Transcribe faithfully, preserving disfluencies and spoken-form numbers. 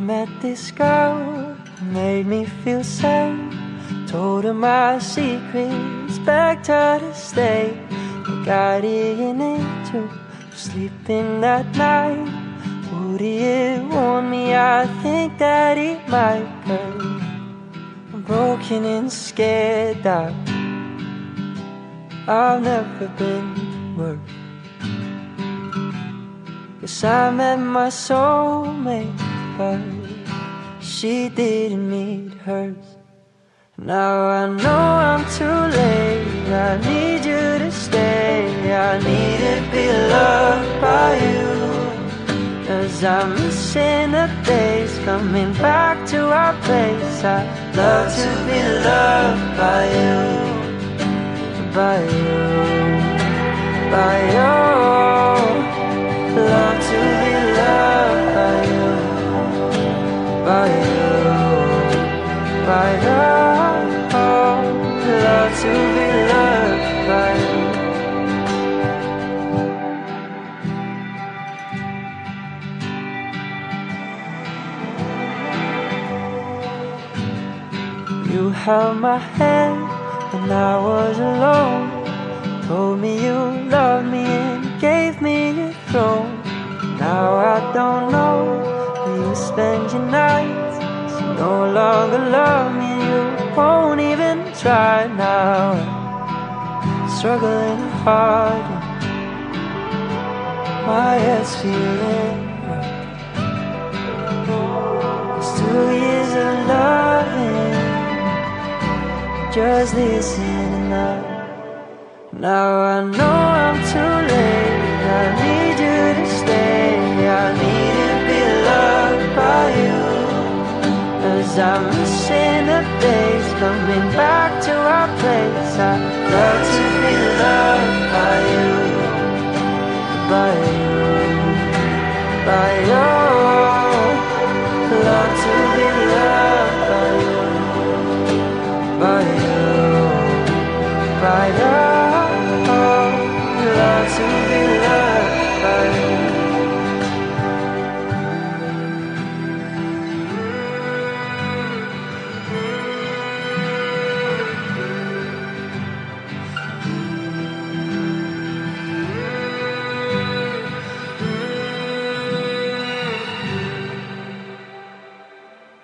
met this girl who made me feel sane. Told her my secrets, begged her to stay. My guardian angel was sleeping that night. Would he have warned me? I think that he might, 'cause I'm broken and scared that I've never been worse. 'Cause I met my soulmate, but she didn't meet hers. Now I know I'm too late. I need you to stay. I need to be loved by you. 'Cause I'm missing the days coming back to our place. I love to be loved by you, by you, by you. Love to be loved by you, by you, by you. Love to be loved by you. You held my hand when I was alone. Told me you loved me and gave me your throne. Now I don't know where you spend your nights. You no longer love me, you won't even try now. Struggling hard, my head's feeling rough. It's two years of loving, just isn't enough. Now I know I'm too late. I need you to stay. I need to be loved by you. 'Cause I'm missing the days coming back to our place. I love to be loved by you, by you, by you. Love to be loved by you, by you.